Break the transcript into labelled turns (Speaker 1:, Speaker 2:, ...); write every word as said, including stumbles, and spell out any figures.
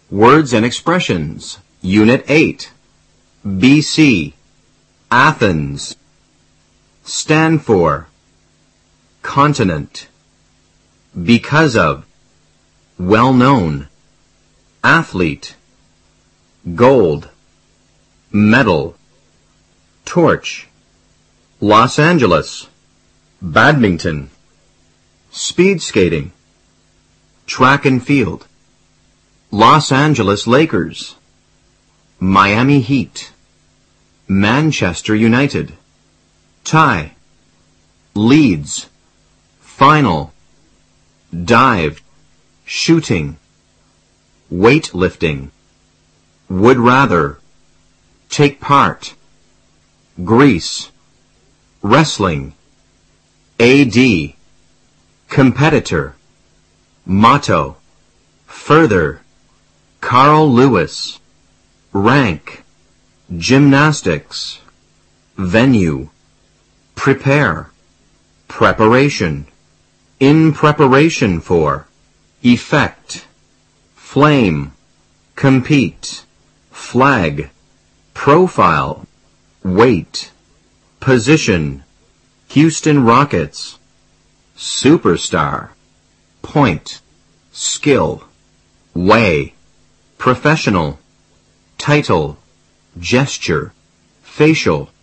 Speaker 1: Words and expressions. Unit eight. B C. Athens. Stand for. Continent. Because of. Well known. Athlete. Gold. Medal. Torch. Los Angeles. Badminton. Speed skating. Track and field. Los Angeles Lakers. Miami Heat. Manchester United. Tie. Leads. Final. Dive. Shooting. Weightlifting. Would rather. Take part. Greece. Wrestling. A D. Competitor. Motto. Further. Carl Lewis. Rank. Gymnastics. Venue. Prepare. Preparation. In preparation for. Effect. Flame. Compete. Flag. Profile. Weight. Position. Houston Rockets. Superstar. Point. Skill. Way. Professional. Title. Gesture. Facial.